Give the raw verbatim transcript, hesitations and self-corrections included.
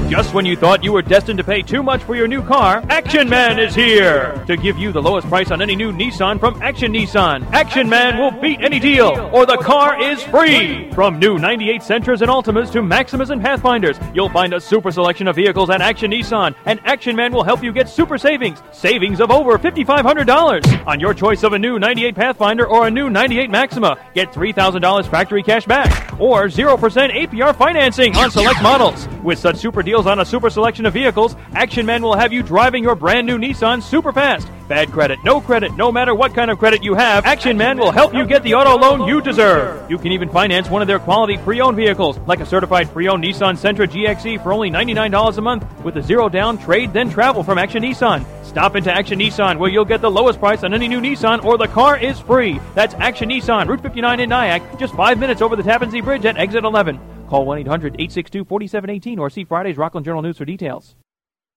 Just when you thought you were destined to pay too much for your new car, Action Man is here to give you the lowest price on any new Nissan from Action Nissan. Action Man will beat any deal, or the car is free. From new ninety-eight Sentras and Altimas to Maximas and Pathfinders, you'll find a super selection of vehicles at Action Nissan, and Action Man will help you get super savings, savings of over five thousand five hundred dollars on your choice of a new ninety-eight Pathfinder or a new ninety-eight Maxima. Get three thousand dollars factory cash back, or zero percent A P R financing on select models. With such super deals on a super selection of vehicles, Action Man will have you driving your brand new Nissan super fast. Bad credit, no credit, no matter what kind of credit you have, Action Man will help you get the auto loan you deserve. You can even finance one of their quality pre-owned vehicles, like a certified pre-owned Nissan Sentra G X E for only ninety-nine dollars a month with a zero down trade then travel from Action Nissan. Stop into Action Nissan where you'll get the lowest price on any new Nissan or the car is free. That's Action Nissan, Route fifty-nine in Nyack, just five minutes over the Tappan Zee Bridge at exit eleven. Call one eight hundred eight six two four seven one eight or see Friday's Rockland Journal News for details.